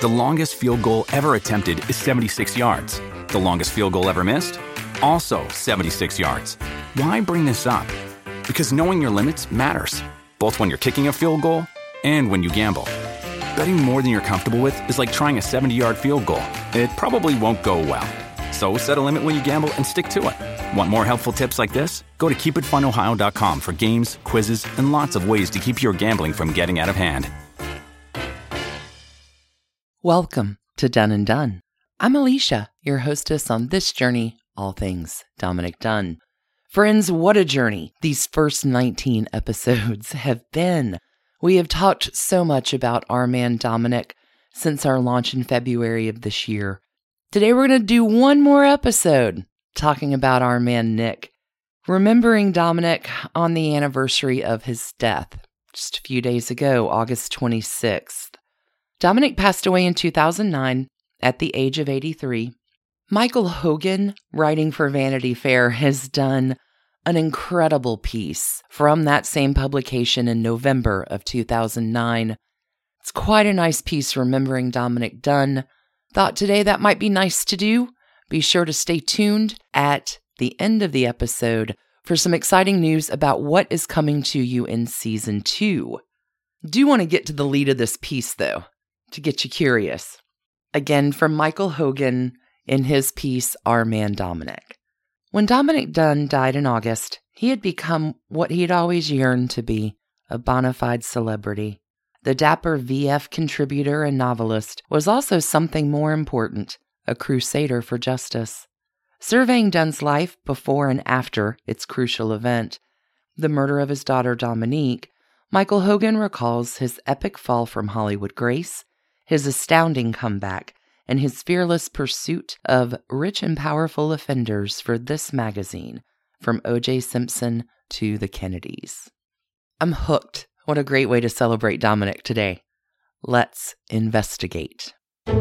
The longest field goal ever attempted is 76 yards. The longest field goal ever missed? Also 76 yards. Why bring this up? Because knowing your limits matters, both when you're kicking a field goal and when you gamble. Betting more than you're comfortable with is like trying a 70-yard field goal. It probably won't go well. So set a limit when you gamble and stick to it. Want more helpful tips like this? Go to keepitfunohio.com for games, quizzes, and lots of ways to keep your gambling from getting out of hand. Welcome to Done and Done. I'm Alicia, your hostess on this journey, all things Dominick Dunne. Friends, what a journey these first 19 episodes have been. We have talked so much about our man Dominick since our launch in February of this year. Today we're going to do one more episode talking about our man Nick, remembering Dominick on the anniversary of his death just a few days ago, August 26th. Dominick passed away in 2009 at the age of 83. Michael Hogan, writing for Vanity Fair, has done an incredible piece from that same publication in November of 2009. It's quite a nice piece remembering Dominick Dunne. Thought today that might be nice to do. Be sure to stay tuned at the end of the episode for some exciting news about what is coming to you in Season 2. Do want to get to the lead of this piece, though, to get you curious. Again, from Michael Hogan in his piece, Our Man Dominick. When Dominick Dunne died in August, he had become what he had always yearned to be, a bona fide celebrity. The dapper VF contributor and novelist was also something more important, a crusader for justice. Surveying Dunne's life before and after its crucial event, the murder of his daughter Dominique, Michael Hogan recalls his epic fall from Hollywood grace, his astounding comeback, and his fearless pursuit of rich and powerful offenders for this magazine, from O.J. Simpson to the Kennedys. I'm hooked. What a great way to celebrate Dominick today. Let's investigate.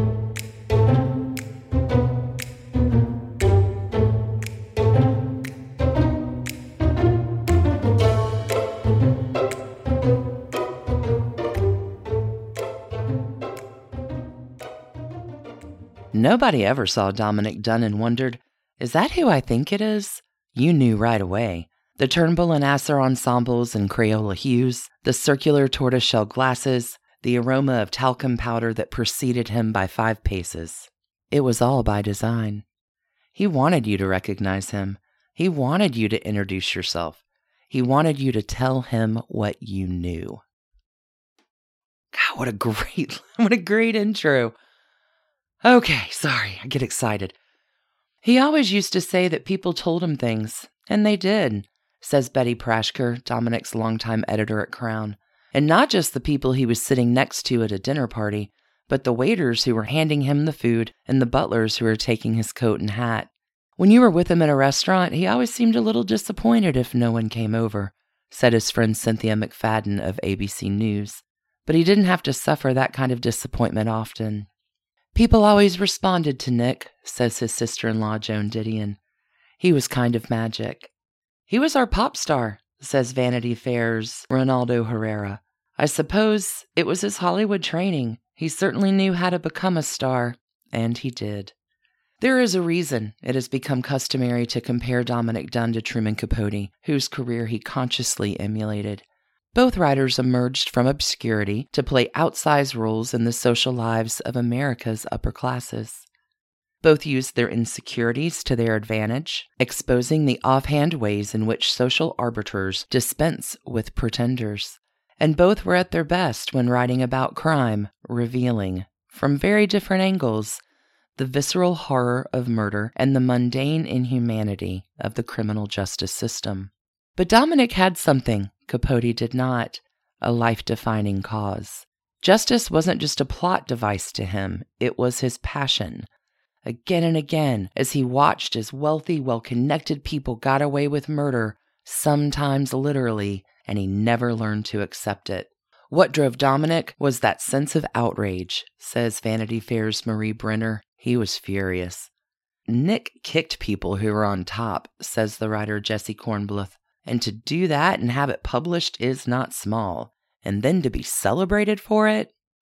Nobody ever saw Dominick Dunne and wondered, is that who I think it is? You knew right away. The Turnbull and Asser ensembles in Crayola hues, the circular tortoiseshell glasses, the aroma of talcum powder that preceded him by 5 paces. It was all by design. He wanted you to recognize him. He wanted you to introduce yourself. He wanted you to tell him what you knew. God, what a great intro. Okay, sorry, I get excited. He always used to say that people told him things, and they did, says Betty Prashker, Dominick's longtime editor at Crown. And not just the people he was sitting next to at a dinner party, but the waiters who were handing him the food and the butlers who were taking his coat and hat. When you were with him at a restaurant, he always seemed a little disappointed if no one came over, said his friend Cynthia McFadden of ABC News. But he didn't have to suffer that kind of disappointment often. People always responded to Nick, says his sister-in-law Joan Didion. He was kind of magic. He was our pop star, says Vanity Fair's Ronaldo Herrera. I suppose it was his Hollywood training. He certainly knew how to become a star, and he did. There is a reason it has become customary to compare Dominick Dunne to Truman Capote, whose career he consciously emulated. Both writers emerged from obscurity to play outsized roles in the social lives of America's upper classes. Both used their insecurities to their advantage, exposing the offhand ways in which social arbiters dispense with pretenders. And both were at their best when writing about crime, revealing, from very different angles, the visceral horror of murder and the mundane inhumanity of the criminal justice system. But Dominick had something Capote did not, a life-defining cause. Justice wasn't just a plot device to him, it was his passion. Again and again, as he watched as wealthy, well-connected people got away with murder, sometimes literally, and he never learned to accept it. What drove Dominick was that sense of outrage, says Vanity Fair's Marie Brenner. He was furious. Nick kicked people who were on top, says the writer Jesse Kornbluth. And to do that and have it published is not small. And then to be celebrated for it?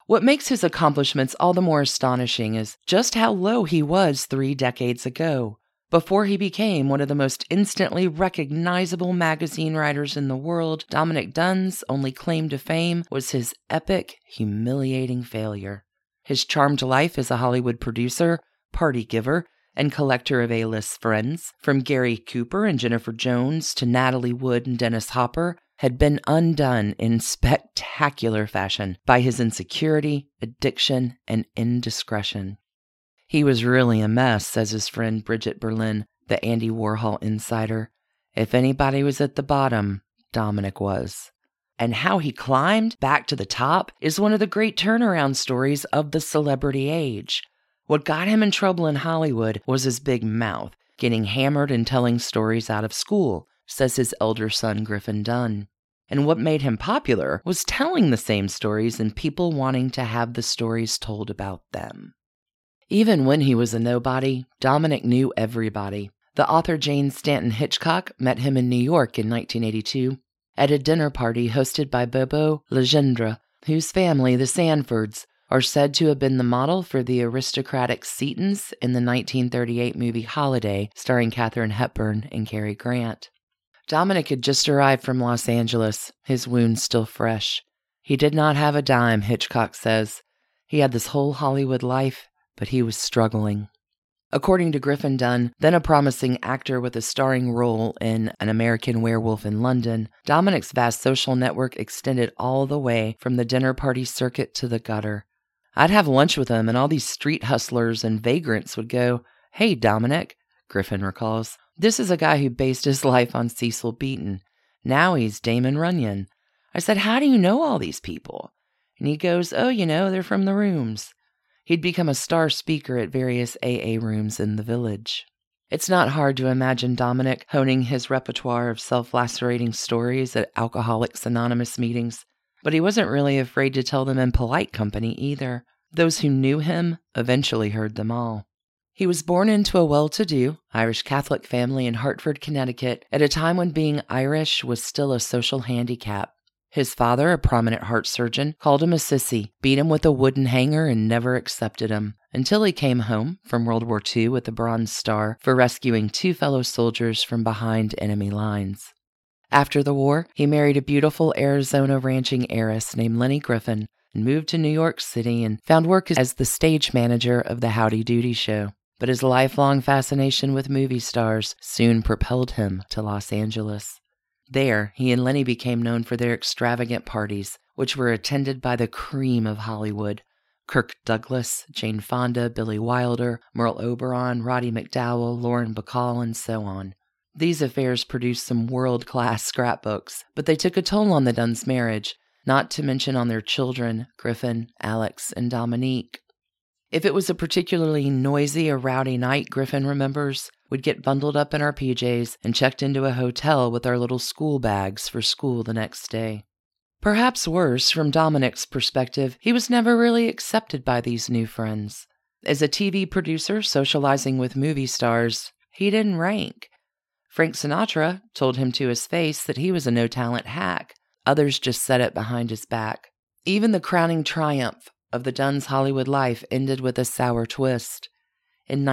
What makes his accomplishments all the more astonishing is just how low he was 3 decades ago. Before he became one of the most instantly recognizable magazine writers in the world, Dominick Dunne's only claim to fame was his epic, humiliating failure. His charmed life as a Hollywood producer, party giver, and collector of A-list friends, from Gary Cooper and Jennifer Jones to Natalie Wood and Dennis Hopper, had been undone in spectacular fashion by his insecurity, addiction, and indiscretion. He was really a mess, says his friend Bridget Berlin, the Andy Warhol insider. If anybody was at the bottom, Dominick was. And how he climbed back to the top is one of the great turnaround stories of the celebrity age. What got him in trouble in Hollywood was his big mouth, getting hammered and telling stories out of school, says his elder son Griffin Dunne. And what made him popular was telling the same stories and people wanting to have the stories told about them. Even when he was a nobody, Dominick knew everybody. The author Jane Stanton Hitchcock met him in New York in 1982 at a dinner party hosted by Bobo Legendre, whose family, the Sanfords, are said to have been the model for the aristocratic Setons in the 1938 movie Holiday, starring Katharine Hepburn and Cary Grant. Dominick had just arrived from Los Angeles, his wounds still fresh. He did not have a dime, Hitchcock says. He had this whole Hollywood life, but he was struggling. According to Griffin Dunne, then a promising actor with a starring role in An American Werewolf in London, Dominick's vast social network extended all the way from the dinner party circuit to the gutter. I'd have lunch with him, and all these street hustlers and vagrants would go, "Hey, Dominick," Griffin recalls. "This is a guy who based his life on Cecil Beaton. Now he's Damon Runyon." I said, "How do you know all these people?" And he goes, "Oh, they're from the rooms." He'd become a star speaker at various AA rooms in the village. It's not hard to imagine Dominick honing his repertoire of self-lacerating stories at Alcoholics Anonymous meetings, but he wasn't really afraid to tell them in polite company either. Those who knew him eventually heard them all. He was born into a well-to-do Irish Catholic family in Hartford, Connecticut, at a time when being Irish was still a social handicap. His father, a prominent heart surgeon, called him a sissy, beat him with a wooden hanger, and never accepted him, until he came home from World War II with the Bronze Star for rescuing 2 fellow soldiers from behind enemy lines. After the war, he married a beautiful Arizona ranching heiress named Lenny Griffin and moved to New York City and found work as the stage manager of the Howdy Doody show. But his lifelong fascination with movie stars soon propelled him to Los Angeles. There, he and Lenny became known for their extravagant parties, which were attended by the cream of Hollywood. Kirk Douglas, Jane Fonda, Billy Wilder, Merle Oberon, Roddy McDowall, Lauren Bacall, and so on. These affairs produced some world-class scrapbooks, but they took a toll on the Dunnes' marriage, not to mention on their children, Griffin, Alex, and Dominique. If it was a particularly noisy or rowdy night, Griffin remembers, we'd get bundled up in our PJs and checked into a hotel with our little school bags for school the next day. Perhaps worse, from Dominick's perspective, he was never really accepted by these new friends. As a TV producer socializing with movie stars, he didn't rank. Frank Sinatra told him to his face that he was a no-talent hack. Others just said it behind his back. Even the crowning triumph of the Dunnes' Hollywood life ended with a sour twist. In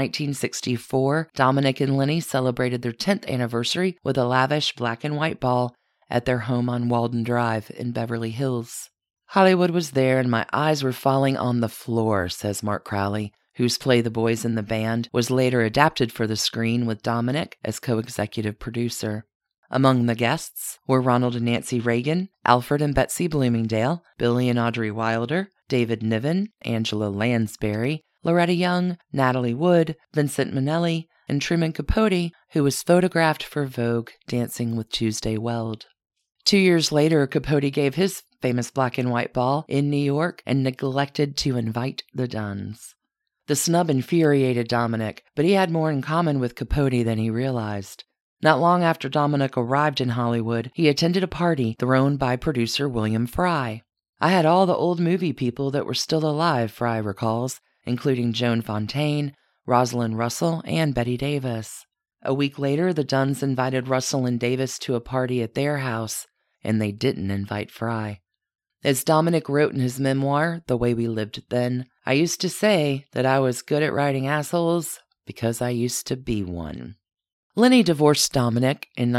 1964, Dominick and Lenny celebrated their 10th anniversary with a lavish black and white ball at their home on Walden Drive in Beverly Hills. Hollywood was there and my eyes were falling on the floor, says Mark Crowley, whose play The Boys in the Band was later adapted for the screen with Dominick as co-executive producer. Among the guests were Ronald and Nancy Reagan, Alfred and Betsy Bloomingdale, Billy and Audrey Wilder, David Niven, Angela Lansbury, Loretta Young, Natalie Wood, Vincent Minnelli, and Truman Capote, who was photographed for Vogue dancing with Tuesday Weld. 2 years later, Capote gave his famous black and white ball in New York and neglected to invite the Dunnes. The snub infuriated Dominick, but he had more in common with Capote than he realized. Not long after Dominick arrived in Hollywood, he attended a party thrown by producer William Fry. I had all the old movie people that were still alive, Fry recalls, including Joan Fontaine, Rosalind Russell, and Bette Davis. A week later, the Dunnes invited Russell and Davis to a party at their house, and they didn't invite Fry. As Dominic wrote in his memoir, The Way We Lived Then, I used to say that I was good at writing assholes because I used to be one. Lenny divorced Dominic in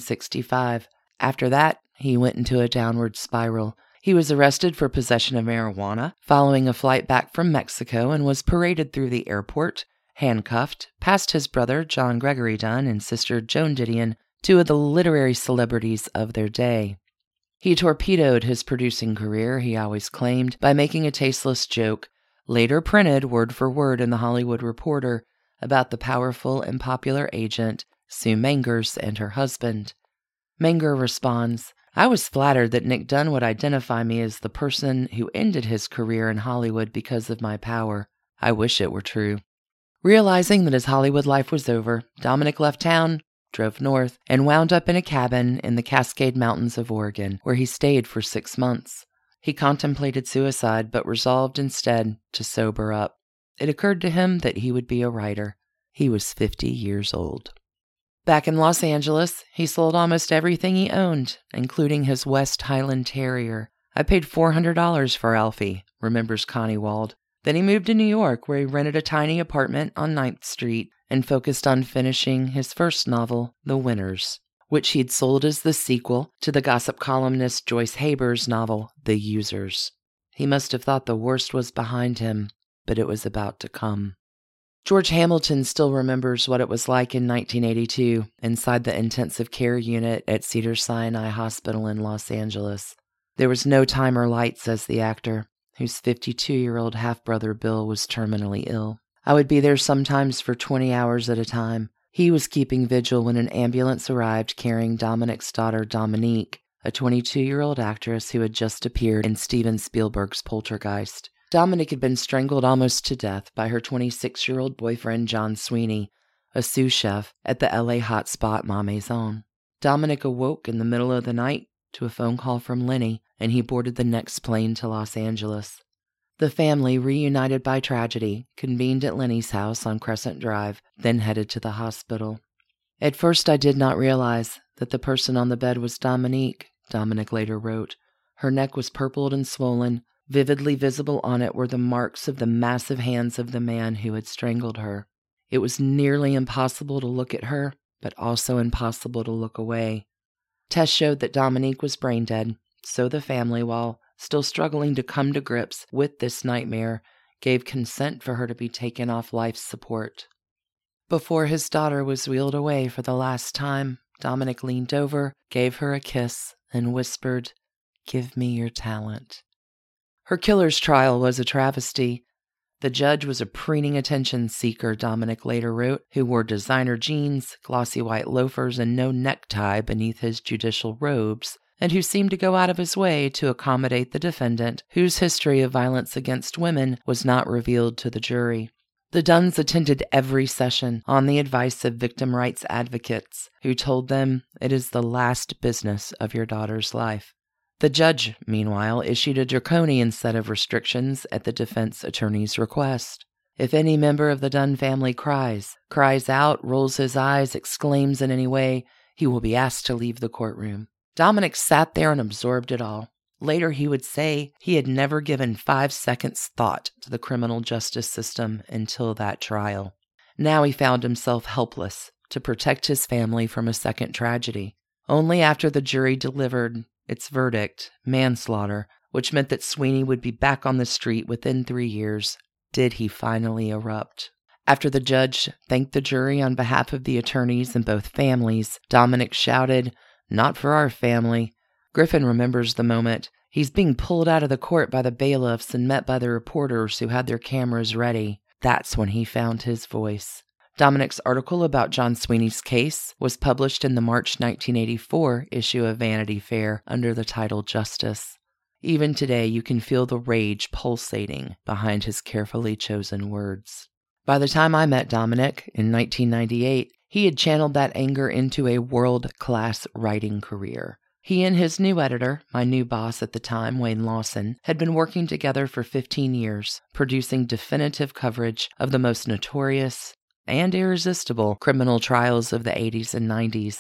1965. After that, he went into a downward spiral. He was arrested for possession of marijuana following a flight back from Mexico and was paraded through the airport, handcuffed, past his brother John Gregory Dunn and sister Joan Didion, two of the literary celebrities of their day. He torpedoed his producing career, he always claimed, by making a tasteless joke, later printed word for word in The Hollywood Reporter, about the powerful and popular agent Sue Mengers and her husband. Menger responds, I was flattered that Nick Dunn would identify me as the person who ended his career in Hollywood because of my power. I wish it were true. Realizing that his Hollywood life was over, Dominic left town, drove north, and wound up in a cabin in the Cascade Mountains of Oregon, where he stayed for 6 months. He contemplated suicide, but resolved instead to sober up. It occurred to him that he would be a writer. He was 50 years old. Back in Los Angeles, he sold almost everything he owned, including his West Highland Terrier. I paid $400 for Alfie, remembers Connie Wald. Then he moved to New York, where he rented a tiny apartment on 9th Street and focused on finishing his first novel, The Winners, which he'd sold as the sequel to the gossip columnist Joyce Haber's novel, The Users. He must have thought the worst was behind him, but it was about to come. George Hamilton still remembers what it was like in 1982 inside the intensive care unit at Cedars-Sinai Hospital in Los Angeles. There was no time or light, says the actor, whose 52-year-old half-brother Bill was terminally ill. I would be there sometimes for 20 hours at a time. He was keeping vigil when an ambulance arrived carrying Dominic's daughter Dominique, a 22-year-old actress who had just appeared in Steven Spielberg's Poltergeist. Dominic had been strangled almost to death by her 26-year-old boyfriend John Sweeney, a sous chef at the LA hotspot Ma Maison. Dominic awoke in the middle of the night to a phone call from Lenny, and he boarded the next plane to Los Angeles. The family, reunited by tragedy, convened at Lenny's house on Crescent Drive, then headed to the hospital. At first I did not realize that the person on the bed was Dominique, Dominic later wrote. Her neck was purpled and swollen. Vividly visible on it were the marks of the massive hands of the man who had strangled her. It was nearly impossible to look at her, but also impossible to look away. Tests showed that Dominique was brain dead, so the family, while still struggling to come to grips with this nightmare, gave consent for her to be taken off life support. Before his daughter was wheeled away for the last time, Dominic leaned over, gave her a kiss, and whispered, "Give me your talent." Her killer's trial was a travesty. The judge was a preening attention seeker, Dominic later wrote, who wore designer jeans, glossy white loafers, and no necktie beneath his judicial robes, and who seemed to go out of his way to accommodate the defendant, whose history of violence against women was not revealed to the jury. The Dunns attended every session on the advice of victim rights advocates, who told them it is the last business of your daughter's life. The judge, meanwhile, issued a draconian set of restrictions at the defense attorney's request. If any member of the Dunn family cries out, rolls his eyes, exclaims in any way, he will be asked to leave the courtroom. Dominic sat there and absorbed it all. Later he would say he had never given 5 seconds thought to the criminal justice system until that trial. Now he found himself helpless to protect his family from a second tragedy. Only after the jury delivered its verdict, manslaughter, which meant that Sweeney would be back on the street within 3 years, did he finally erupt. After the judge thanked the jury on behalf of the attorneys and both families, Dominic shouted, "Not for our family." Griffin remembers the moment. He's being pulled out of the court by the bailiffs and met by the reporters who had their cameras ready. That's when he found his voice. Dominic's article about John Sweeney's case was published in the March 1984 issue of Vanity Fair under the title Justice. Even today, you can feel the rage pulsating behind his carefully chosen words. By the time I met Dominic in 1998, he had channeled that anger into a world-class writing career. He and his new editor, my new boss at the time, Wayne Lawson, had been working together for 15 years, producing definitive coverage of the most notorious and irresistible criminal trials of the 80s and 90s.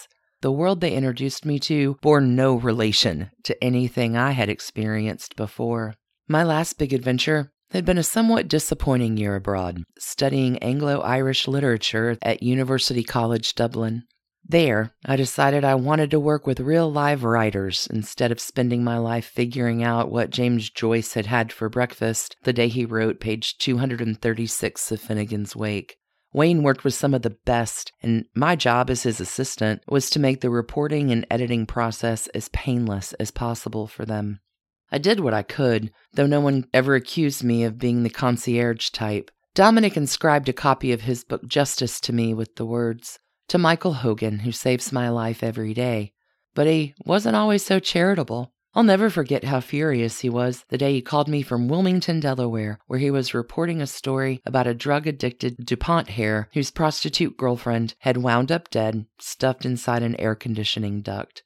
the world they introduced me to bore no relation to anything I had experienced before. My last big adventure had been a somewhat disappointing year abroad, studying Anglo-Irish literature at University College Dublin. There, I decided I wanted to work with real live writers instead of spending my life figuring out what James Joyce had had for breakfast the day he wrote page 236 of Finnegan's Wake. Wayne worked with some of the best, and my job as his assistant was to make the reporting and editing process as painless as possible for them. I did what I could, though no one ever accused me of being the concierge type. Dominic inscribed a copy of his book Justice to me with the words, "To Michael Hogan, who saves my life every day." But he wasn't always so charitable. I'll never forget how furious he was the day he called me from Wilmington, Delaware, where he was reporting a story about a drug-addicted DuPont hare whose prostitute girlfriend had wound up dead, stuffed inside an air conditioning duct.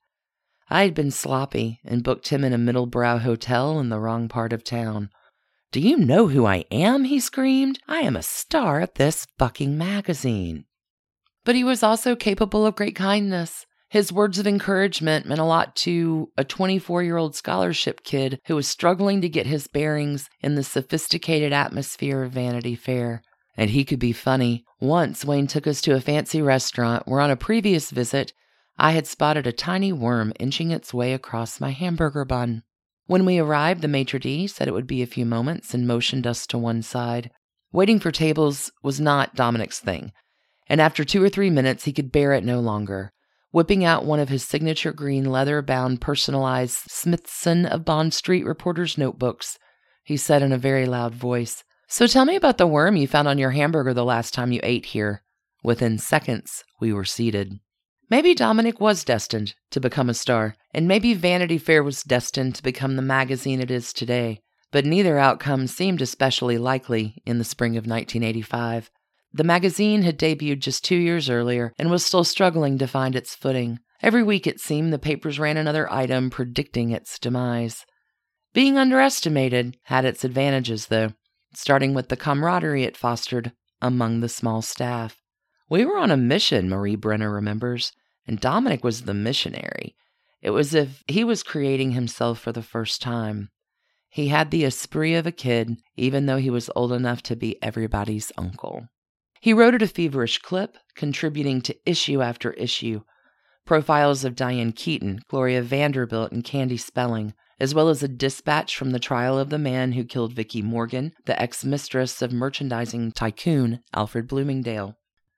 I had been sloppy and booked him in a middle-brow hotel in the wrong part of town. "Do you know who I am?" he screamed. "I am a star of this fucking magazine." But he was also capable of great kindness. His words of encouragement meant a lot to a 24-year-old scholarship kid who was struggling to get his bearings in the sophisticated atmosphere of Vanity Fair. And he could be funny. Once, Wayne took us to a fancy restaurant where on a previous visit, I had spotted a tiny worm inching its way across my hamburger bun. When we arrived, the maitre d' said it would be a few moments and motioned us to one side. Waiting for tables was not Dominic's thing, and after 2 or 3 minutes, he could bear it no longer. Whipping out one of his signature green leather-bound personalized Smithson of Bond Street reporter's notebooks, he said in a very loud voice, "So tell me about the worm you found on your hamburger the last time you ate here." Within seconds, we were seated. Maybe Dominic was destined to become a star, and maybe Vanity Fair was destined to become the magazine it is today. But neither outcome seemed especially likely in the spring of 1985. The magazine had debuted just 2 years earlier and was still struggling to find its footing. Every week, it seemed, the papers ran another item predicting its demise. Being underestimated had its advantages, though, starting with the camaraderie it fostered among the small staff. We were on a mission, Marie Brenner remembers, and Dominic was the missionary. It was as if he was creating himself for the first time. He had the esprit of a kid, even though he was old enough to be everybody's uncle. He wrote at a feverish clip, contributing to issue after issue. Profiles of Diane Keaton, Gloria Vanderbilt, and Candy Spelling, as well as a dispatch from the trial of the man who killed Vicki Morgan, the ex-mistress of merchandising tycoon Alfred Bloomingdale.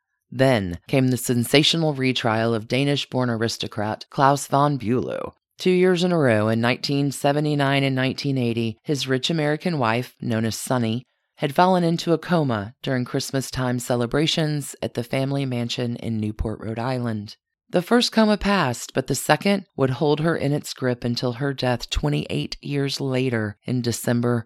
Then came the sensational retrial of Danish-born aristocrat Klaus von Bülow. 2 years in a row, in 1979 and 1980, his rich American wife, known as Sunny, had fallen into a coma during Christmas-time celebrations at the family mansion in Newport, Rhode Island. The first coma passed, but the second would hold her in its grip until her death 28 years later in December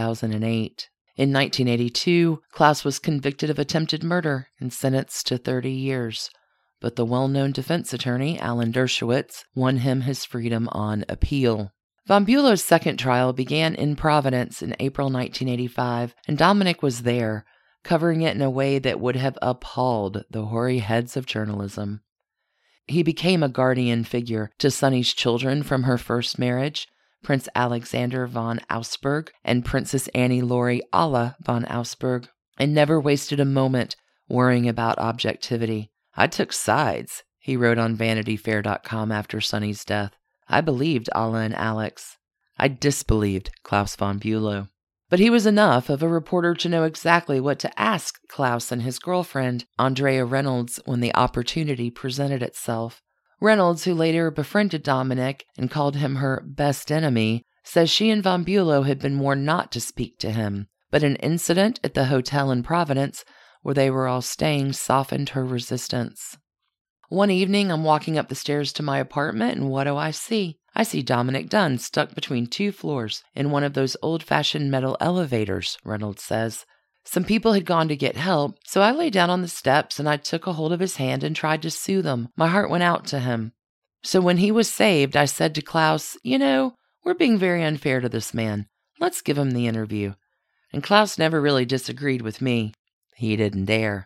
2008. In 1982, Klaus was convicted of attempted murder and sentenced to 30 years. But the well-known defense attorney, Alan Dershowitz, won him his freedom on appeal. Von Bülow's second trial began in Providence in April 1985, and Dominic was there, covering it in a way that would have appalled the hoary heads of journalism. He became a guardian figure to Sunny's children from her first marriage, Prince Alexander von Augsburg and Princess Annie-Laurie Alla von Augsburg, and never wasted a moment worrying about objectivity. "I took sides," he wrote on VanityFair.com after Sunny's death. "I believed Alla and Alex. I disbelieved Klaus von Bülow." But he was enough of a reporter to know exactly what to ask Klaus and his girlfriend, Andrea Reynolds, when the opportunity presented itself. Reynolds, who later befriended Dominic and called him her best enemy, says she and von Bülow had been warned not to speak to him, but an incident at the hotel in Providence where they were all staying softened her resistance. One evening, I'm walking up the stairs to my apartment, and what do I see? I see Dominic Dunne stuck between 2 floors in one of those old-fashioned metal elevators, Reynolds says. Some people had gone to get help, so I lay down on the steps and I took a hold of his hand and tried to soothe him. My heart went out to him. So when he was saved, I said to Klaus, we're being very unfair to this man. Let's give him the interview. And Klaus never really disagreed with me. He didn't dare.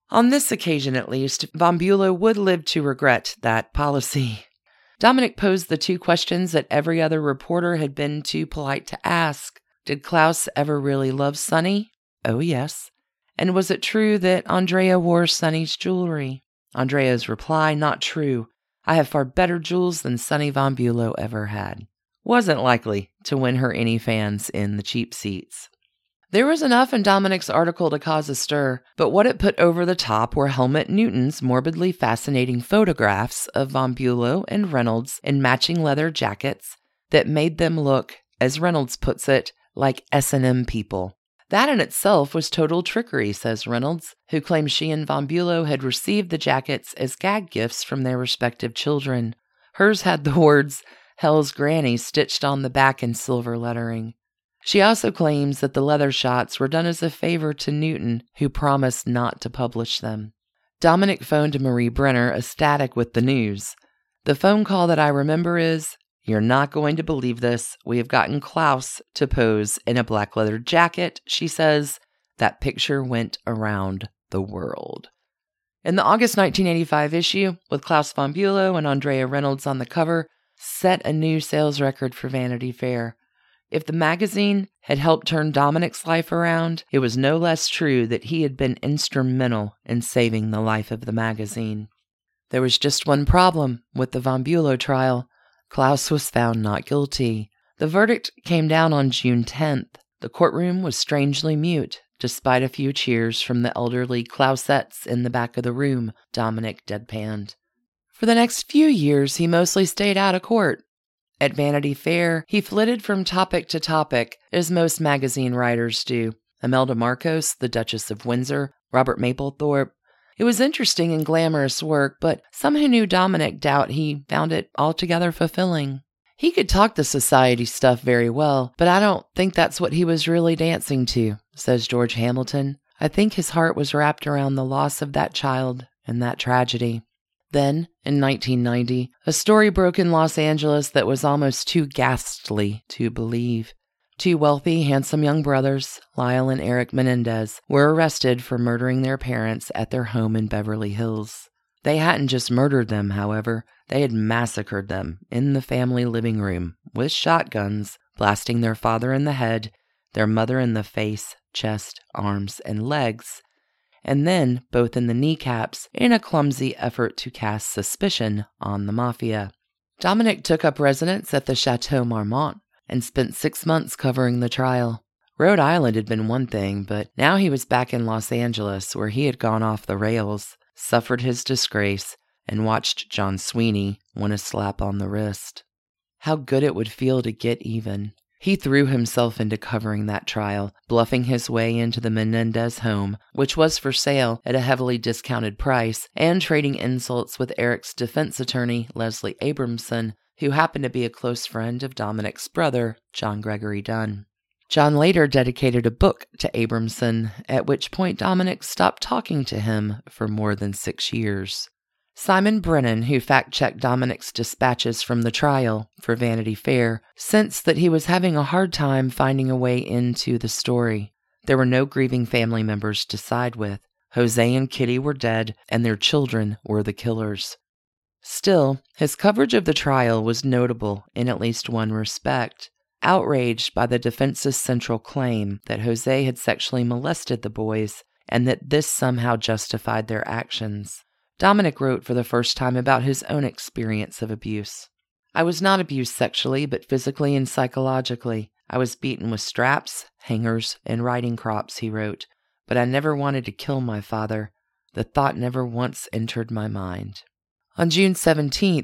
On this occasion, at least, Von Bülow would live to regret that policy. Dominic posed the two questions that every other reporter had been too polite to ask. Did Klaus ever really love Sonny? Oh, yes. And was it true that Andrea wore Sonny's jewelry? Andrea's reply, not true. I have far better jewels than Sonny Von Bülow ever had. Wasn't likely to win her any fans in the cheap seats. There was enough in Dominic's article to cause a stir, but what it put over the top were Helmut Newton's morbidly fascinating photographs of Von Bülow and Reynolds in matching leather jackets that made them look, as Reynolds puts it, like S&M people. That in itself was total trickery, says Reynolds, who claims she and Von Bülow had received the jackets as gag gifts from their respective children. Hers had the words, Hell's Granny, stitched on the back in silver lettering. She also claims that the leather shots were done as a favor to Newton, who promised not to publish them. Dominic phoned Marie Brenner, ecstatic with the news. The phone call that I remember is, You're not going to believe this. We have gotten Klaus to pose in a black leather jacket, she says. That picture went around the world. In the August 1985 issue, with Klaus Von Bülow and Andrea Reynolds on the cover, set a new sales record for Vanity Fair. If the magazine had helped turn Dominic's life around, it was no less true that he had been instrumental in saving the life of the magazine. There was just one problem with the Von Bülow trial. Klaus was found not guilty. The verdict came down on June 10th. The courtroom was strangely mute, despite a few cheers from the elderly Klausettes in the back of the room, Dominic deadpanned. For the next few years, he mostly stayed out of court. At Vanity Fair, he flitted from topic to topic, as most magazine writers do. Imelda Marcos, the Duchess of Windsor, Robert Mapplethorpe. It was interesting and glamorous work, but some who knew Dominic doubt he found it altogether fulfilling. He could talk the society stuff very well, but I don't think that's what he was really dancing to, says George Hamilton. I think his heart was wrapped around the loss of that child and that tragedy. Then, in 1990, a story broke in Los Angeles that was almost too ghastly to believe. Two wealthy, handsome young brothers, Lyle and Eric Menendez, were arrested for murdering their parents at their home in Beverly Hills. They hadn't just murdered them, however. They had massacred them in the family living room with shotguns, blasting their father in the head, their mother in the face, chest, arms, and legs, and then both in the kneecaps in a clumsy effort to cast suspicion on the mafia. Dominic took up residence at the Chateau Marmont and spent 6 months covering the trial. Rhode Island had been one thing, but now he was back in Los Angeles, where he had gone off the rails, suffered his disgrace, and watched John Sweeney win a slap on the wrist. How good it would feel to get even. He threw himself into covering that trial, bluffing his way into the Menendez home, which was for sale at a heavily discounted price, and trading insults with Eric's defense attorney, Leslie Abramson, who happened to be a close friend of Dominic's brother, John Gregory Dunn. John later dedicated a book to Abramson, at which point Dominic stopped talking to him for more than 6 years. Simon Brennan, who fact-checked Dominic's dispatches from the trial for Vanity Fair, sensed that he was having a hard time finding a way into the story. There were no grieving family members to side with. Jose and Kitty were dead, and their children were the killers. Still, his coverage of the trial was notable in at least one respect. Outraged by the defense's central claim that Jose had sexually molested the boys, and that this somehow justified their actions, Dominic wrote for the first time about his own experience of abuse. I was not abused sexually, but physically and psychologically. I was beaten with straps, hangers, and riding crops, he wrote, but I never wanted to kill my father. The thought never once entered my mind. On June 17,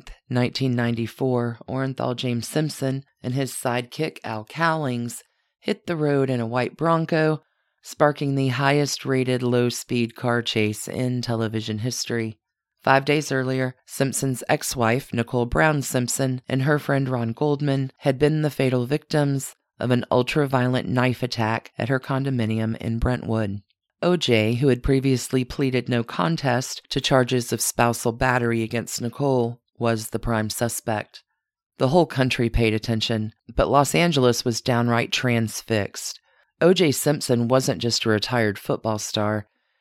1994, Orenthal James Simpson and his sidekick Al Cowlings hit the road in a white Bronco, sparking the highest-rated low-speed car chase in television history. 5 days earlier, Simpson's ex-wife, Nicole Brown Simpson, and her friend Ron Goldman had been the fatal victims of an ultra-violent knife attack at her condominium in Brentwood. O.J., who had previously pleaded no contest to charges of spousal battery against Nicole, was the prime suspect. The whole country paid attention, but Los Angeles was downright transfixed. O.J. Simpson wasn't just a retired football star.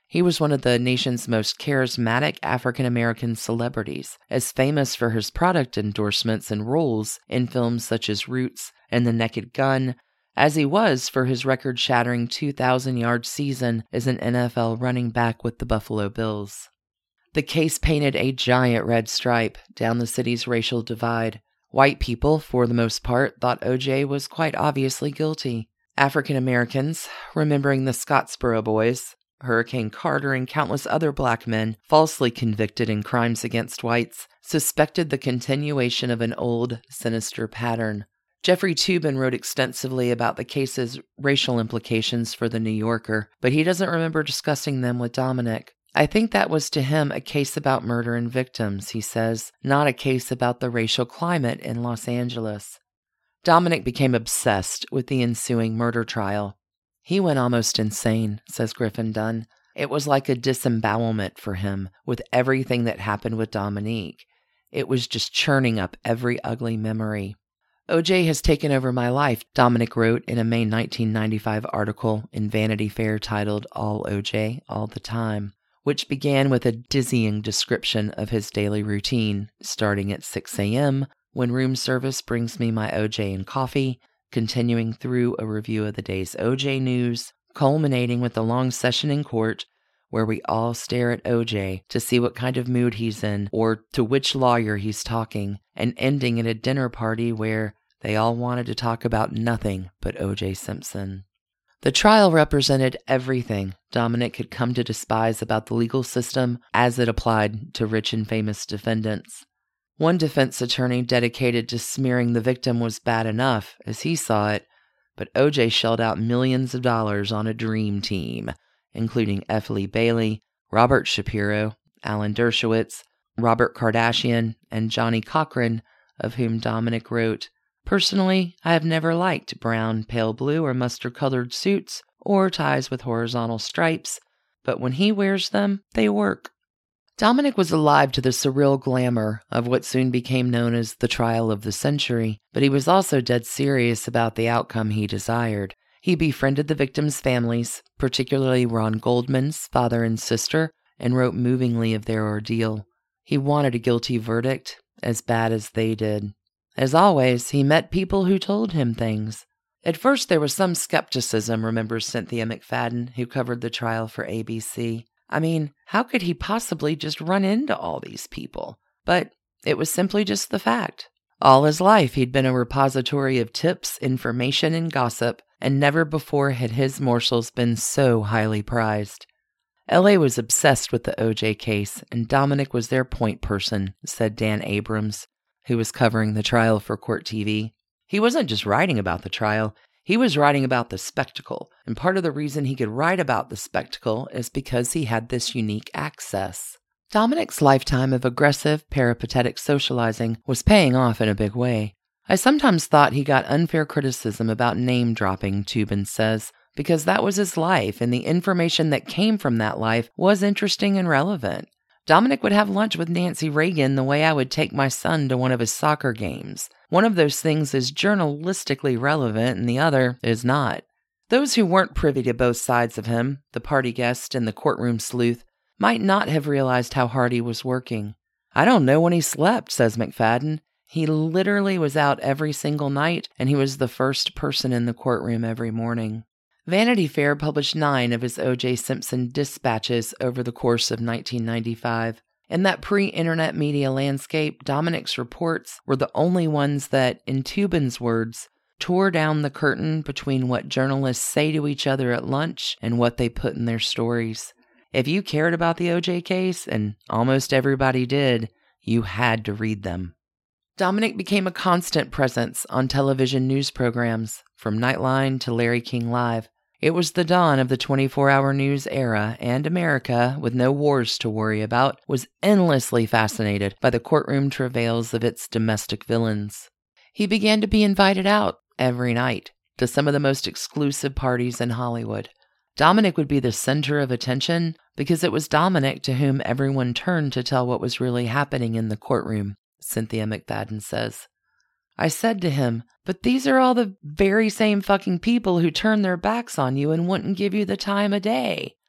He was one of the nation's most charismatic African-American celebrities, as famous for his product endorsements and roles in films such as Roots and The Naked Gun, as he was for his record-shattering 2,000-yard season as an NFL running back with the Buffalo Bills. The case painted a giant red stripe down the city's racial divide. White people, for the most part, thought O.J. was quite obviously guilty. African Americans, remembering the Scottsboro Boys, Hurricane Carter, and countless other black men falsely convicted in crimes against whites, suspected the continuation of an old, sinister pattern. Jeffrey Toobin wrote extensively about the case's racial implications for The New Yorker, but he doesn't remember discussing them with Dominic. I think that was to him a case about murder and victims, he says, not a case about the racial climate in Los Angeles. Dominic became obsessed with the ensuing murder trial. He went almost insane, says Griffin Dunn. It was like a disembowelment for him with everything that happened with Dominique. It was just churning up every ugly memory. O.J. has taken over my life, Dominic wrote in a May 1995 article in Vanity Fair titled All O.J. All the Time, which began with a dizzying description of his daily routine, starting at 6 a.m. when room service brings me my O.J. and coffee, continuing through a review of the day's O.J. news, culminating with a long session in court where we all stare at O.J. to see what kind of mood he's in or to which lawyer he's talking, and ending at a dinner party where they all wanted to talk about nothing but O.J. Simpson. The trial represented everything Dominic had come to despise about the legal system as it applied to rich and famous defendants. One defense attorney dedicated to smearing the victim was bad enough, as he saw it, but O.J. shelled out millions of dollars on a dream team, including F. Lee Bailey, Robert Shapiro, Alan Dershowitz, Robert Kardashian, and Johnny Cochran, of whom Dominic wrote, "Personally, I have never liked brown, pale blue, or mustard-colored suits or ties with horizontal stripes, but when he wears them, they work." Dominic was alive to the surreal glamour of what soon became known as the trial of the century, but he was also dead serious about the outcome he desired. He befriended the victims' families, particularly Ron Goldman's father and sister, and wrote movingly of their ordeal. He wanted a guilty verdict, as bad as they did. As always, he met people who told him things. At first there was some skepticism, remembers Cynthia McFadden, who covered the trial for ABC. I mean, how could he possibly just run into all these people? But it was simply just the fact. All his life he'd been a repository of tips, information, and gossip, and never before had his morsels been so highly prized. L.A. was obsessed with the O.J. case, and Dominic was their point person, said Dan Abrams, who was covering the trial for Court TV. He wasn't just writing about the trial, he was writing about the spectacle, and part of the reason he could write about the spectacle is because he had this unique access. Dominic's lifetime of aggressive, peripatetic socializing was paying off in a big way. I sometimes thought he got unfair criticism about name-dropping, Toobin says, because that was his life, and the information that came from that life was interesting and relevant. Dominic would have lunch with Nancy Reagan the way I would take my son to one of his soccer games. One of those things is journalistically relevant and the other is not. Those who weren't privy to both sides of him, the party guest and the courtroom sleuth, might not have realized how hard he was working. "I don't know when he slept," says McFadden. "He literally was out every single night, and he was the first person in the courtroom every morning." Vanity Fair published 9 of his O.J. Simpson dispatches over the course of 1995. In that pre-internet media landscape, Dominic's reports were the only ones that, in Toobin's words, tore down the curtain between what journalists say to each other at lunch and what they put in their stories. If you cared about the O.J. case, and almost everybody did, you had to read them. Dominic became a constant presence on television news programs, from Nightline to Larry King Live. It was the dawn of the 24-hour news era, and America, with no wars to worry about, was endlessly fascinated by the courtroom travails of its domestic villains. He began to be invited out every night to some of the most exclusive parties in Hollywood. Dominic would be the center of attention because it was Dominic to whom everyone turned to tell what was really happening in the courtroom, Cynthia McFadden says. "I said to him, but these are all the very same fucking people who turned their backs on you and wouldn't give you the time of day.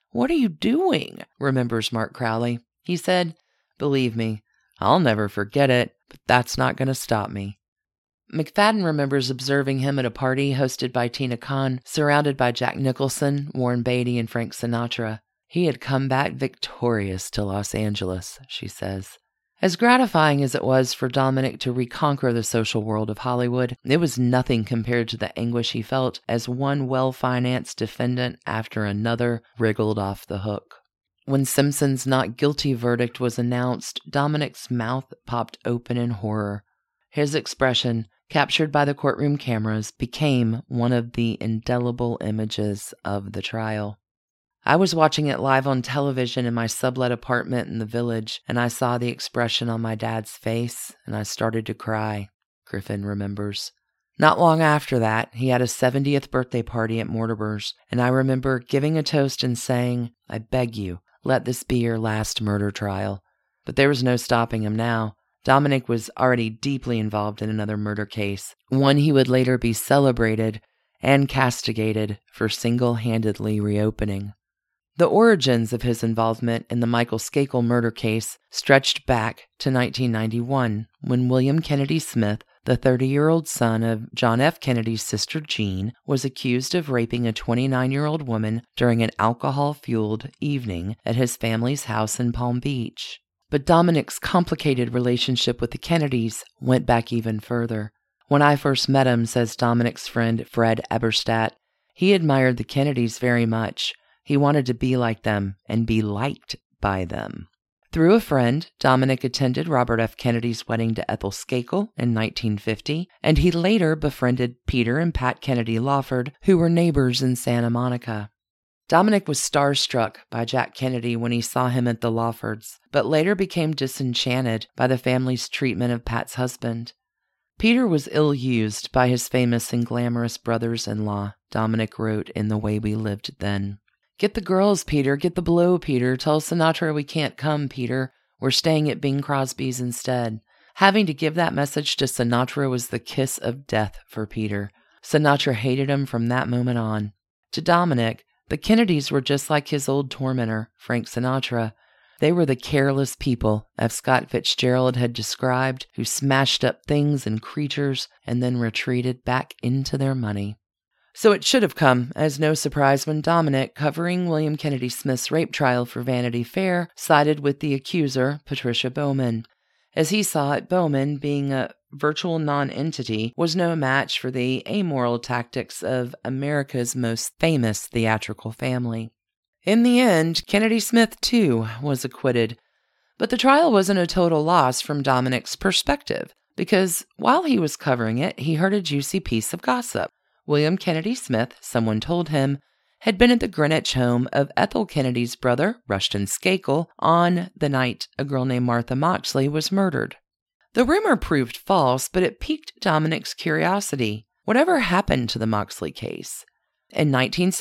"What are you doing?" remembers Mark Crowley. He said, "Believe me, I'll never forget it, but that's not going to stop me." McFadden remembers observing him at a party hosted by Tina Khan, surrounded by Jack Nicholson, Warren Beatty, and Frank Sinatra. He had come back victorious to Los Angeles, she says. As gratifying as it was for Dominic to reconquer the social world of Hollywood, it was nothing compared to the anguish he felt as one well-financed defendant after another wriggled off the hook. When Simpson's not guilty verdict was announced, Dominic's mouth popped open in horror. His expression, captured by the courtroom cameras, became one of the indelible images of the trial. I was watching it live on television in my sublet apartment in the Village, and I saw the expression on my dad's face, and I started to cry, Griffin remembers. Not long after that, he had a 70th birthday party at Mortimer's, and I remember giving a toast and saying, "I beg you, let this be your last murder trial." But there was no stopping him now. Dominic was already deeply involved in another murder case, one he would later be celebrated and castigated for single-handedly reopening. The origins of his involvement in the Michael Skakel murder case stretched back to 1991, when William Kennedy Smith, the 30-year-old son of John F. Kennedy's sister Jean, was accused of raping a 29-year-old woman during an alcohol-fueled evening at his family's house in Palm Beach. But Dominic's complicated relationship with the Kennedys went back even further. When I first met him, says Dominic's friend Fred Eberstadt, he admired the Kennedys very much. He wanted to be like them and be liked by them. Through a friend, Dominic attended Robert F. Kennedy's wedding to Ethel Skakel in 1950, and he later befriended Peter and Pat Kennedy Lawford, who were neighbors in Santa Monica. Dominic was starstruck by Jack Kennedy when he saw him at the Lawfords, but later became disenchanted by the family's treatment of Pat's husband. Peter was ill-used by his famous and glamorous brothers-in-law, Dominic wrote in The Way We Lived Then. "Get the girls, Peter. Get the blow, Peter. Tell Sinatra we can't come, Peter. We're staying at Bing Crosby's instead." Having to give that message to Sinatra was the kiss of death for Peter. Sinatra hated him from that moment on. To Dominic, the Kennedys were just like his old tormentor, Frank Sinatra. They were the careless people F. Scott Fitzgerald had described, who smashed up things and creatures and then retreated back into their money. So it should have come as no surprise when Dominic, covering William Kennedy Smith's rape trial for Vanity Fair, sided with the accuser, Patricia Bowman. As he saw it, Bowman, being a virtual non-entity, was no match for the amoral tactics of America's most famous theatrical family. In the end, Kennedy Smith, too, was acquitted. But the trial wasn't a total loss from Dominic's perspective, because while he was covering it, he heard a juicy piece of gossip. William Kennedy Smith, someone told him, had been at the Greenwich home of Ethel Kennedy's brother, Rushton Skakel, on the night a girl named Martha Moxley was murdered. The rumor proved false, but it piqued Dominic's curiosity. Whatever happened to the Moxley case? In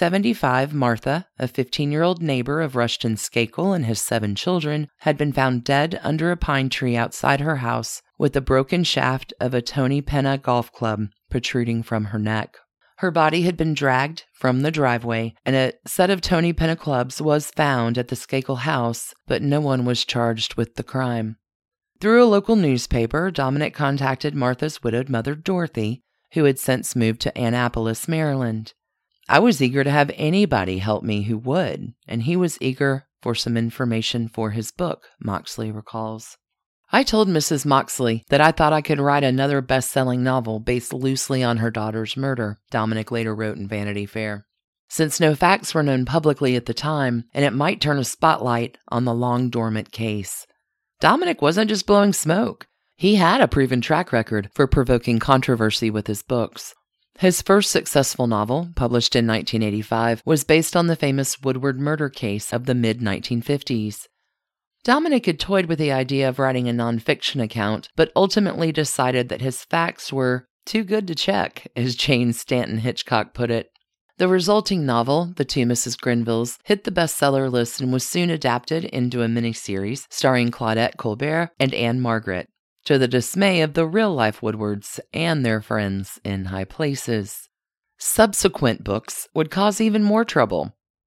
1975, Martha, a 15-year-old neighbor of Rushton Skakel and his 7 children, had been found dead under a pine tree outside her house with the broken shaft of a Tony Penna golf club protruding from her neck. Her body had been dragged from the driveway, and a set of Tony Penna clubs was found at the Skakel house, but no one was charged with the crime. Through a local newspaper, Dominic contacted Martha's widowed mother, Dorothy, who had since moved to Annapolis, Maryland. "I was eager to have anybody help me who would, and he was eager for some information for his book," Moxley recalls. "I told Mrs. Moxley that I thought I could write another best-selling novel based loosely on her daughter's murder," Dominic later wrote in Vanity Fair. Since no facts were known publicly at the time, and it might turn a spotlight on the long-dormant case. Dominic wasn't just blowing smoke. He had a proven track record for provoking controversy with his books. His first successful novel, published in 1985, was based on the famous Woodward murder case of the mid-1950s. Dominic had toyed with the idea of writing a nonfiction account, but ultimately decided that his facts were too good to check, as Jane Stanton Hitchcock put it. The resulting novel, The Two Mrs. Grenvilles, hit the bestseller list and was soon adapted into a miniseries starring Claudette Colbert and Anne Margaret, to the dismay of the real-life Woodwards and their friends in high places. Subsequent books would cause even more trouble.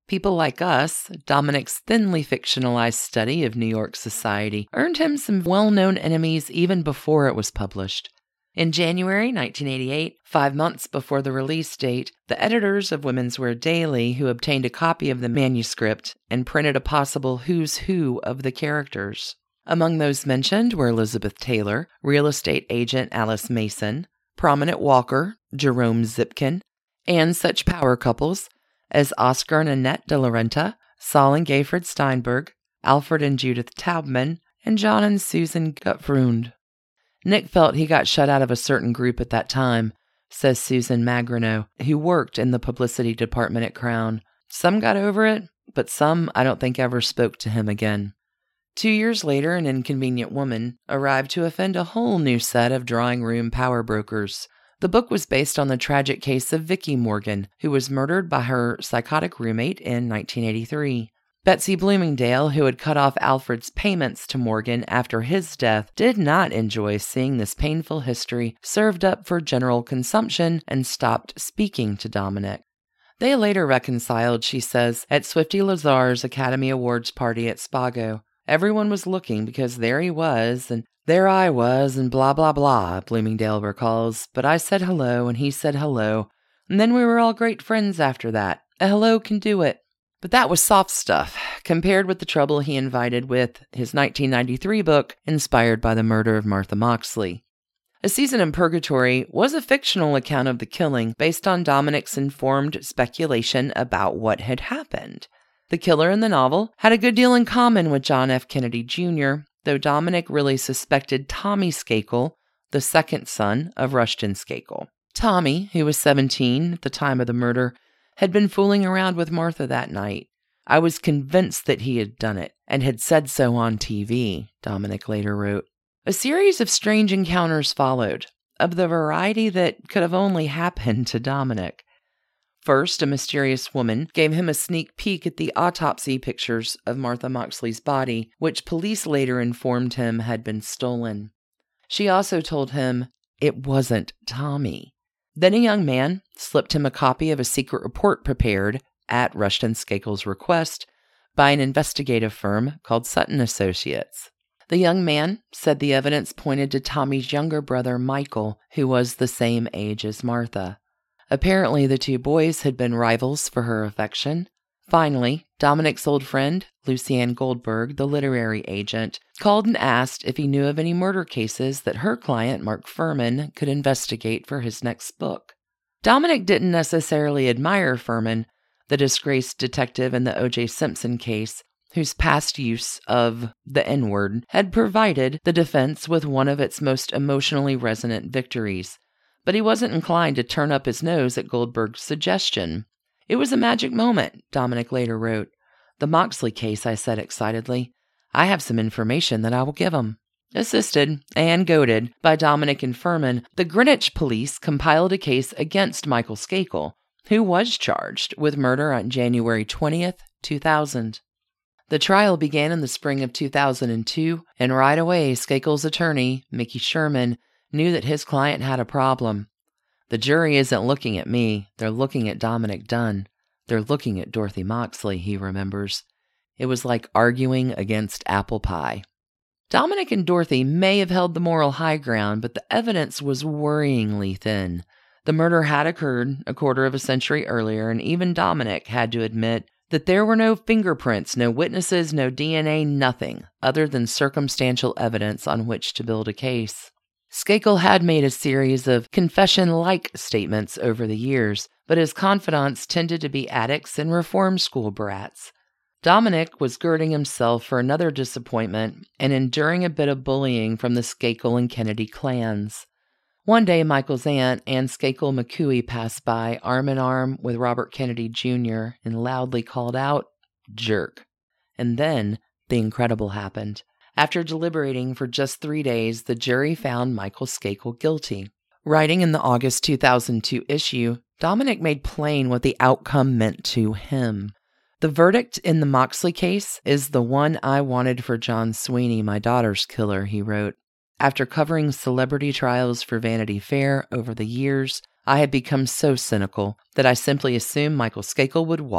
People Like Us, Dominic's thinly fictionalized study of New York society, earned him some well-known enemies even before it was published. In January 1988, 5 months before the release date, the editors of Women's Wear Daily, who obtained a copy of the manuscript and printed a possible who's who of the characters. Among those mentioned were Elizabeth Taylor, real estate agent Alice Mason, prominent walker Jerome Zipkin, and such power couples as Oscar and Annette de la Renta, Saul and Gayford Steinberg, Alfred and Judith Taubman, and John and Susan Gutfreund. Nick felt he got shut out of a certain group at that time, says Susan Magrineau, who worked in the publicity department at Crown. Some got over it, but some I don't think ever spoke to him again. 2 years later, An Inconvenient Woman arrived to offend a whole new set of drawing room power brokers. The book was based on the tragic case of Vicki Morgan, who was murdered by her psychotic roommate in 1983. Betsy Bloomingdale, who had cut off Alfred's payments to Morgan after his death, did not enjoy seeing this painful history served up for general consumption and stopped speaking to Dominic. They later reconciled, she says, at Swifty Lazar's Academy Awards party at Spago. Everyone was looking because there he was, and there I was, and blah, blah, blah, Bloomingdale recalls. But I said hello, and he said hello, and then we were all great friends after that. A hello can do it. But that was soft stuff, compared with the trouble he invited with his 1993 book, inspired by the murder of Martha Moxley. A Season in Purgatory was a fictional account of the killing based on Dominic's informed speculation about what had happened. The killer in the novel had a good deal in common with John F. Kennedy Jr., though Dominic really suspected Tommy Skakel, the second son of Rushton Skakel. Tommy, who was 17 at the time of the murder, had been fooling around with Martha that night. I was convinced that he had done it, and had said so on TV, Dominic later wrote. A series of strange encounters followed, of the variety that could have only happened to Dominic. First, a mysterious woman gave him a sneak peek at the autopsy pictures of Martha Moxley's body, which police later informed him had been stolen. She also told him it wasn't Tommy. Then a young man slipped him a copy of a secret report prepared, at Rushton Skakel's request, by an investigative firm called Sutton Associates. The young man said the evidence pointed to Tommy's younger brother, Michael, who was the same age as Martha. Apparently, the two boys had been rivals for her affection. Finally, Dominic's old friend, Lucianne Goldberg, the literary agent, called and asked if he knew of any murder cases that her client, Mark Furman, could investigate for his next book. Dominic didn't necessarily admire Furman, the disgraced detective in the O.J. Simpson case, whose past use of the N-word had provided the defense with one of its most emotionally resonant victories. But he wasn't inclined to turn up his nose at Goldberg's suggestion. It was a magic moment, Dominic later wrote. The Moxley case, I said excitedly. I have some information that I will give him. Assisted and goaded by Dominic and Furman, the Greenwich police compiled a case against Michael Skakel, who was charged with murder on January 20th, 2000. The trial began in the spring of 2002, and right away Skakel's attorney, Mickey Sherman, knew that his client had a problem. The jury isn't looking at me, they're looking at Dominic Dunn. They're looking at Dorothy Moxley, he remembers. It was like arguing against apple pie. Dominic and Dorothy may have held the moral high ground, but the evidence was worryingly thin. The murder had occurred a quarter of a century earlier, and even Dominic had to admit that there were no fingerprints, no witnesses, no DNA, nothing other than circumstantial evidence on which to build a case. Skakel had made a series of confession-like statements over the years, but his confidants tended to be addicts and reform school brats. Dominic was girding himself for another disappointment and enduring a bit of bullying from the Skakel and Kennedy clans. One day, Michael's aunt, Ann Skakel McCooey, passed by arm in arm with Robert Kennedy Jr. and loudly called out, "Jerk." And then the incredible happened. After deliberating for just 3 days, the jury found Michael Skakel guilty. Writing in the August 2002 issue, Dominic made plain what the outcome meant to him. The verdict in the Moxley case is the one I wanted for John Sweeney, my daughter's killer, he wrote. After covering celebrity trials for Vanity Fair over the years, I had become so cynical that I simply assumed Michael Skakel would walk,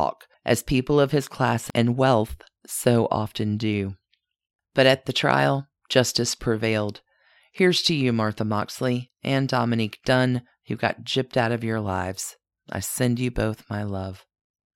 as people of his class and wealth so often do. But at the trial, justice prevailed. Here's to you, Martha Moxley and Dominique Dunne, who got gypped out of your lives. I send you both my love.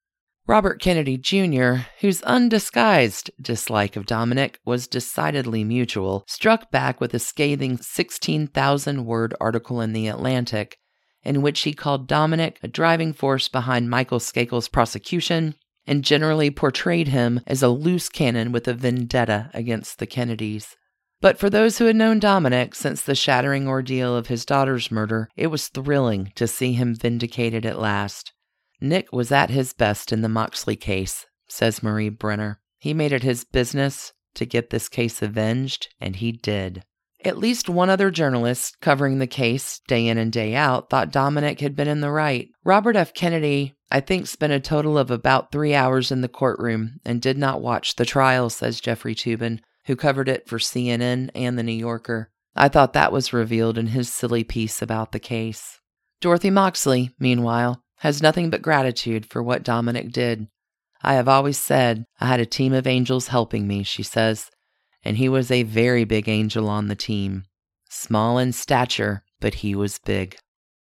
Robert Kennedy Jr., whose undisguised dislike of Dominic was decidedly mutual, struck back with a scathing 16,000-word article in The Atlantic, in which he called Dominic a driving force behind Michael Skakel's prosecution and generally portrayed him as a loose cannon with a vendetta against the Kennedys. But for those who had known Dominic since the shattering ordeal of his daughter's murder, it was thrilling to see him vindicated at last. Nick was at his best in the Moxley case, says Marie Brenner. He made it his business to get this case avenged, and he did. At least one other journalist covering the case day in and day out thought Dominic had been in the right. Robert F. Kennedy, I think, spent a total of about 3 hours in the courtroom and did not watch the trial, says Jeffrey Toobin, who covered it for CNN and The New Yorker. I thought that was revealed in his silly piece about the case. Dorothy Moxley, meanwhile, has nothing but gratitude for what Dominic did. I have always said I had a team of angels helping me, she says, and he was a very big angel on the team. Small in stature, but he was big.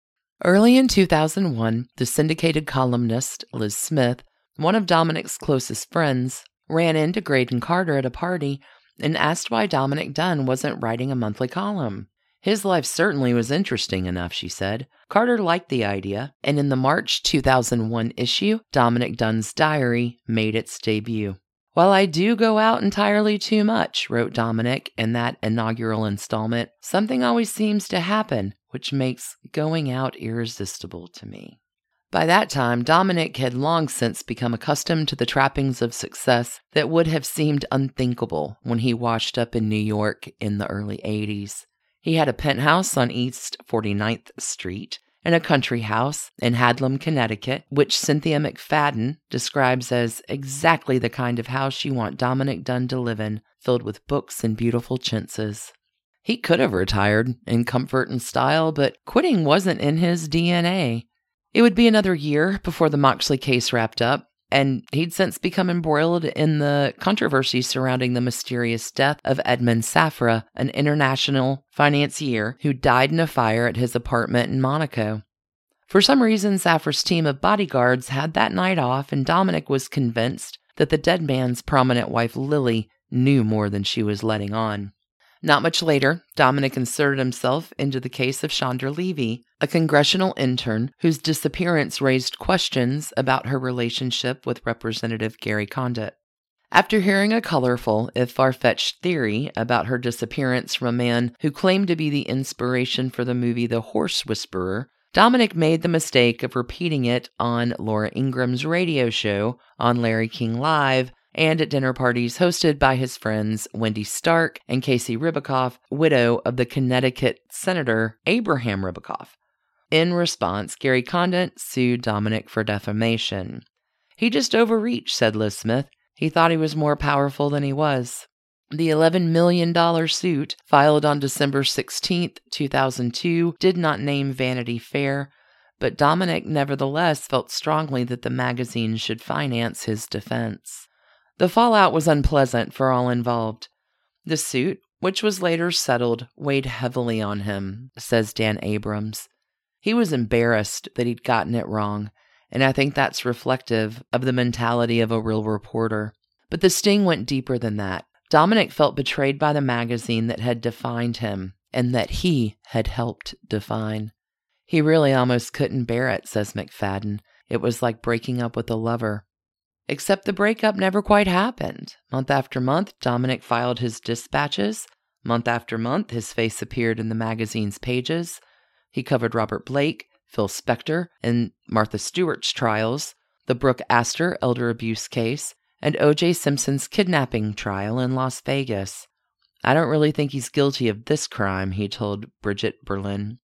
Early in 2001, the syndicated columnist Liz Smith, one of Dominic's closest friends, ran into Graydon Carter at a party and asked why Dominic Dunne wasn't writing a monthly column. His life certainly was interesting enough, she said. Carter liked the idea, and in the March 2001 issue, Dominic Dunne's diary made its debut. While I do go out entirely too much, wrote Dominic in that inaugural installment, something always seems to happen, which makes going out irresistible to me. By that time, Dominic had long since become accustomed to the trappings of success that would have seemed unthinkable when he washed up in New York in the early 80s. He had a penthouse on East 49th Street and a country house in Hadlam, Connecticut, which Cynthia McFadden describes as exactly the kind of house you want Dominic Dunne to live in, filled with books and beautiful chintzes. He could have retired in comfort and style, but quitting wasn't in his DNA. It would be another year before the Moxley case wrapped up, and he'd since become embroiled in the controversy surrounding the mysterious death of Edmund Safra, an international financier who died in a fire at his apartment in Monaco. For some reason, Safra's team of bodyguards had that night off, and Dominic was convinced that the dead man's prominent wife, Lily, knew more than she was letting on. Not much later, Dominic inserted himself into the case of Chandra Levy, a congressional intern whose disappearance raised questions about her relationship with Representative Gary Condit. After hearing a colorful, if far-fetched theory about her disappearance from a man who claimed to be the inspiration for the movie The Horse Whisperer, Dominic made the mistake of repeating it on Laura Ingram's radio show, on Larry King Live, and at dinner parties hosted by his friends Wendy Stark and Casey Ribicoff, widow of the Connecticut Senator Abraham Ribicoff. In response, Gary Condit sued Dominic for defamation. He just overreached, said Liz Smith. He thought he was more powerful than he was. The $11 million suit, filed on December 16, 2002, did not name Vanity Fair, but Dominic nevertheless felt strongly that the magazine should finance his defense. The fallout was unpleasant for all involved. The suit, which was later settled, weighed heavily on him, says Dan Abrams. He was embarrassed that he'd gotten it wrong, and I think that's reflective of the mentality of a real reporter. But the sting went deeper than that. Dominic felt betrayed by the magazine that had defined him, and that he had helped define. He really almost couldn't bear it, says McFadden. It was like breaking up with a lover. Except the breakup never quite happened. Month after month, Dominic filed his dispatches. Month after month, his face appeared in the magazine's pages. He covered Robert Blake, Phil Spector, and Martha Stewart's trials, the Brooke Astor elder abuse case, and O.J. Simpson's kidnapping trial in Las Vegas. I don't really think he's guilty of this crime, he told Bridget Berlin.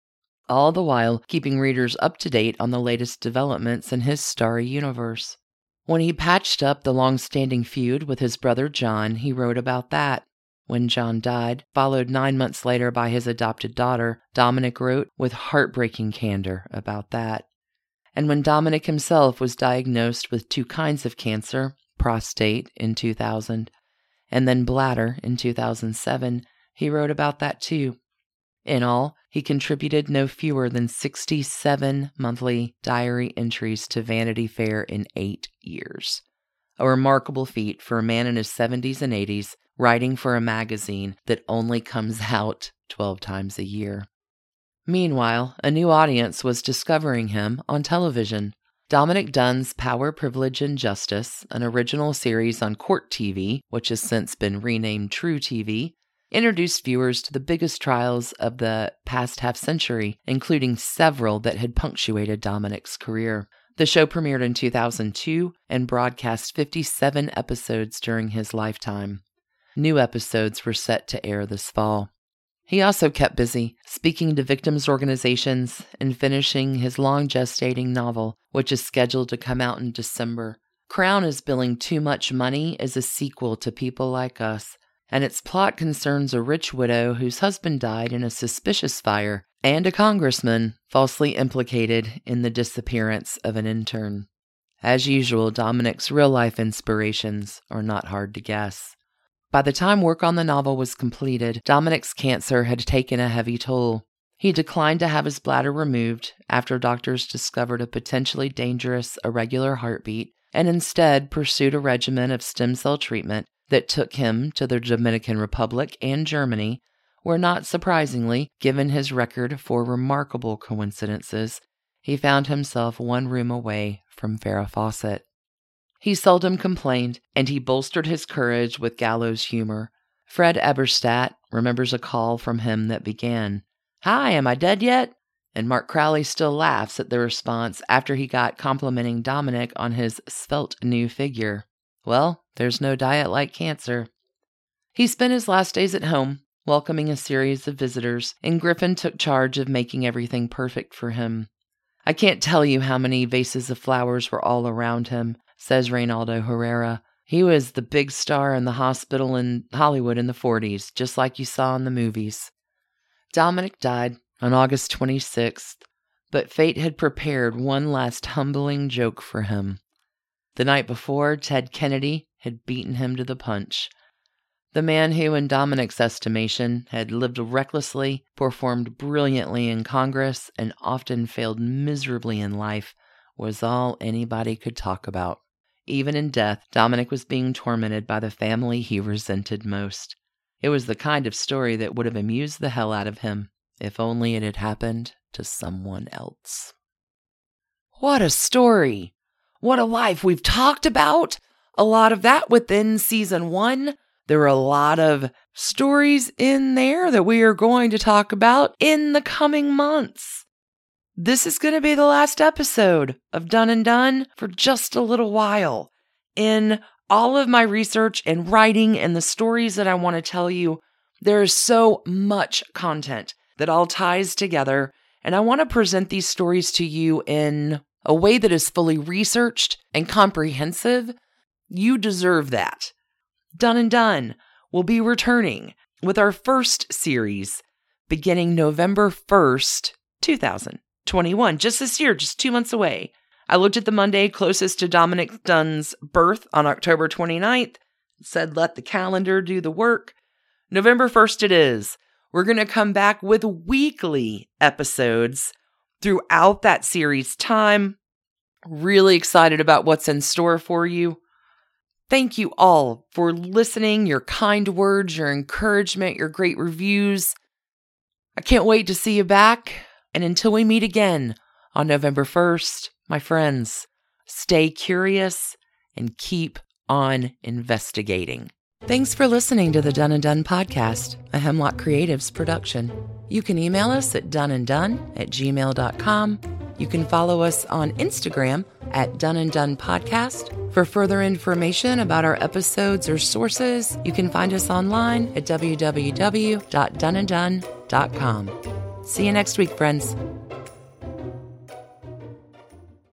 All the while keeping readers up to date on the latest developments in his starry universe. When he patched up the long-standing feud with his brother John, he wrote about that. When John died, followed 9 months later by his adopted daughter, Dominic wrote with heartbreaking candor about that. And when Dominic himself was diagnosed with 2 kinds of cancer, prostate in 2000, and then bladder in 2007, he wrote about that too. In all, he contributed no fewer than 67 monthly diary entries to Vanity Fair in 8 years. A remarkable feat for a man in his 70s and 80s writing for a magazine that only comes out 12 times a year. Meanwhile, a new audience was discovering him on television. Dominic Dunne's Power, Privilege, and Justice, an original series on Court TV, which has since been renamed True TV, introduced viewers to the biggest trials of the past half-century, including several that had punctuated Dominic's career. The show premiered in 2002 and broadcast 57 episodes during his lifetime. New episodes were set to air this fall. He also kept busy, speaking to victims' organizations and finishing his long-gestating novel, which is scheduled to come out in December. Crown is billing Too Much Money as a sequel to People Like Us, and its plot concerns a rich widow whose husband died in a suspicious fire and a congressman falsely implicated in the disappearance of an intern. As usual, Dominic's real-life inspirations are not hard to guess. By the time work on the novel was completed, Dominic's cancer had taken a heavy toll. He declined to have his bladder removed after doctors discovered a potentially dangerous irregular heartbeat, and instead pursued a regimen of stem cell treatment that took him to the Dominican Republic and Germany, where, not surprisingly, given his record for remarkable coincidences, he found himself one room away from Farrah Fawcett. He seldom complained, and he bolstered his courage with gallows humor. Fred Eberstadt remembers a call from him that began, "Hi, am I dead yet?" And Mark Crowley still laughs at the response after he got complimenting Dominic on his svelte new figure. Well, there's no diet like cancer. He spent his last days at home, welcoming a series of visitors, and Griffin took charge of making everything perfect for him. "I can't tell you how many vases of flowers were all around him," says Reynaldo Herrera. "He was the big star in the hospital in Hollywood in the 40s, just like you saw in the movies." Dominic died on August 26th, but fate had prepared one last humbling joke for him. The night before, Ted Kennedy had beaten him to the punch. The man who, in Dominic's estimation, had lived recklessly, performed brilliantly in Congress, and often failed miserably in life, was all anybody could talk about. Even in death, Dominic was being tormented by the family he resented most. It was the kind of story that would have amused the hell out of him, if only it had happened to someone else. What a story! What a life! We've talked about a lot of that within season 1. There are a lot of stories in there that we are going to talk about in the coming months. This is going to be the last episode of Done and Done for just a little while. In all of my research and writing and the stories that I want to tell you, there is so much content that all ties together, and I want to present these stories to you in a way that is fully researched and comprehensive. You deserve that. Done and Done will be returning with our first series beginning November 1st, 2021, just this year, just 2 months away. I looked at the Monday closest to Dominic Dunne's birth on October 29th, said let the calendar do the work. November 1st it is. We're going to come back with weekly episodes throughout that series time. Really excited about what's in store for you. Thank you all for listening, your kind words, your encouragement, your great reviews. I can't wait to see you back. And until we meet again on November 1st, my friends, stay curious and keep on investigating. Thanks for listening to the Done and Done podcast, a Hemlock Creatives production. You can email us at doneanddone@gmail.com. You can follow us on Instagram at Done and Done Podcast. For further information about our episodes or sources, you can find us online at www.doneanddone.com. See you next week, friends.